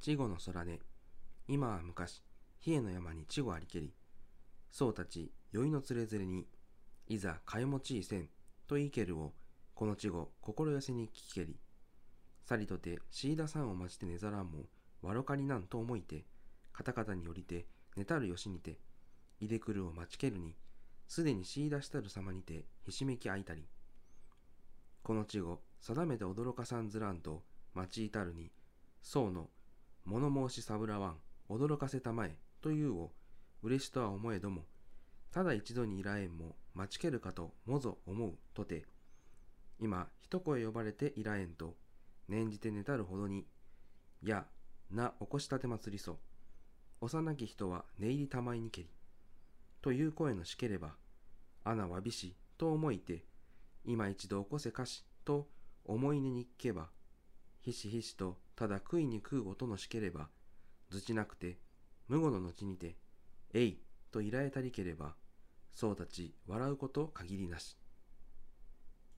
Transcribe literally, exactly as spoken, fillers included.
稚児の空音、今は昔、冷えの山に稚児ありけり、僧たち酔いのつれづれに、いざかえもちいせん、と言いけるを、この稚児心寄せに聞きけり、さりとてシーダさんを待ちて寝ざらんも、わろかりなんと思いて、カタカタに降りて寝たるよしにて、いでくるを待ちけるに、すでにシーダしたる様にてひしめきあいたり、この稚児定めて驚かさんずらんと待ち至るに、僧の物申しさぶらわん、驚かせたまえというを嬉しとは思えども、ただ一度にいらえんも待ちけるかともぞ思うとて、今一声呼ばれていらえんと念じて寝たるほどに、やな起こしたてまつりそ、幼き人は寝入りたまいにけり、という声のしければ、あなわびしと思いて、今一度起こせかしと思い寝に聞けば、ひしひしとただ食いに食う音のしければ、ずちなくて無語の後にて、えいといらえたりければ、そうたち笑うこと限りなし。